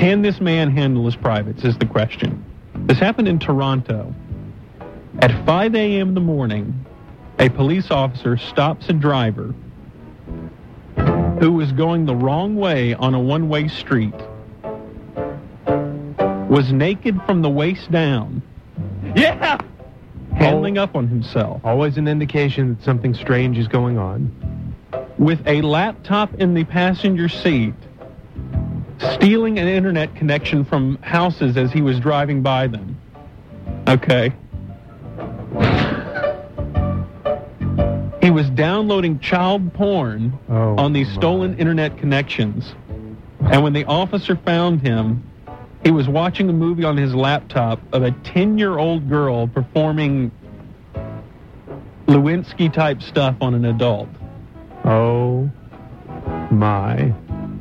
Can this man handle his privates is the question. This happened in Toronto. At 5 a.m. in the morning, a police officer stops a driver who was going the wrong way on a one-way street, was naked from the waist down. Yeah! Handling up on himself. Always an indication that something strange is going on. With a laptop in the passenger seat, stealing an internet connection from houses as he was driving by them. Okay. He was downloading child porn on these stolen internet connections. And when the officer found him, he was watching a movie on his laptop of a 10-year-old girl performing Lewinsky-type stuff on an adult. Oh, my.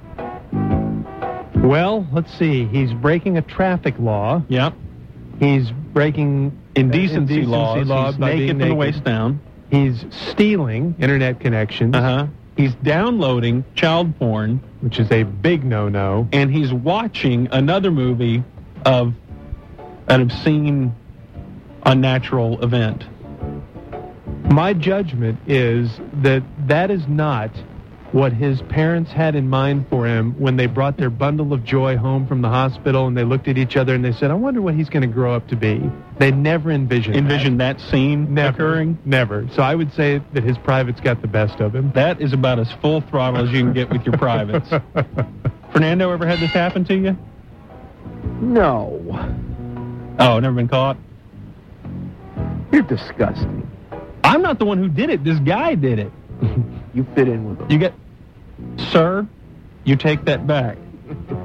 Well, let's see. He's breaking a traffic law. Yep. He's breaking Indecency laws. He's naked from the waist down. He's stealing internet connections. He's downloading child porn, which is a big no-no. And he's watching another movie of an obscene, unnatural event. My judgment is that that is not what his parents had in mind for him when they brought their bundle of joy home from the hospital, and they looked at each other and they said, I wonder what he's going to grow up to be. They never envisioned that scene occurring? Never. So I would say that his privates got the best of him. That is about as full throttle as you can get with your privates. Fernando, ever had this happen to you? No. Oh, never been caught? You're disgusting. I'm not the one who did it. This guy did it. You fit in with him. Sir, you take that back.